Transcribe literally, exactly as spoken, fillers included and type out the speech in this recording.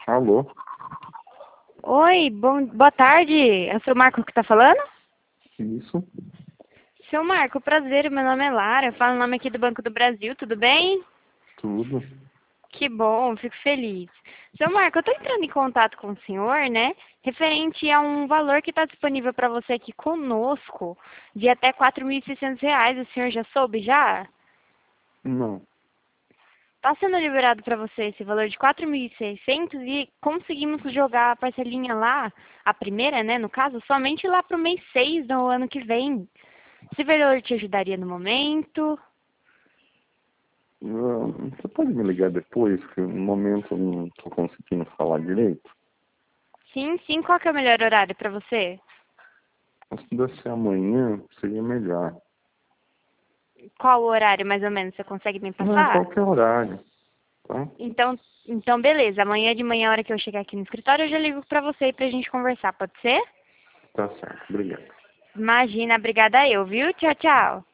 Alô? Oi, bom, boa tarde. É o seu Marco que tá falando? Isso? Seu Marco, prazer, meu nome é Lara, eu falo o nome aqui do Banco do Brasil, tudo bem? Tudo? Que bom, fico feliz. Seu Marco, eu estou entrando em contato com o senhor, né, referente a um valor que está disponível para você aqui conosco, de até quatro mil e seiscentos reais, o senhor já soube já? Não. Está sendo liberado para você esse valor de quatro mil e seiscentos e conseguimos jogar a parcelinha lá, a primeira, né, no caso, somente lá para o mês seis do ano que vem. Esse valor te ajudaria no momento? Ah, Você pode me ligar depois, que no momento eu não estou conseguindo falar direito? Sim, sim, qual que é o melhor horário para você? Se pudesse ser amanhã, seria melhor. Qual o horário, mais ou menos, você consegue me Não, passar? qualquer horário, tá? Então, então beleza, amanhã de manhã, a hora que eu chegar aqui no escritório, eu já ligo pra você pra gente conversar, pode ser? Tá certo, obrigado. Imagina, obrigada eu, viu? Tchau, tchau.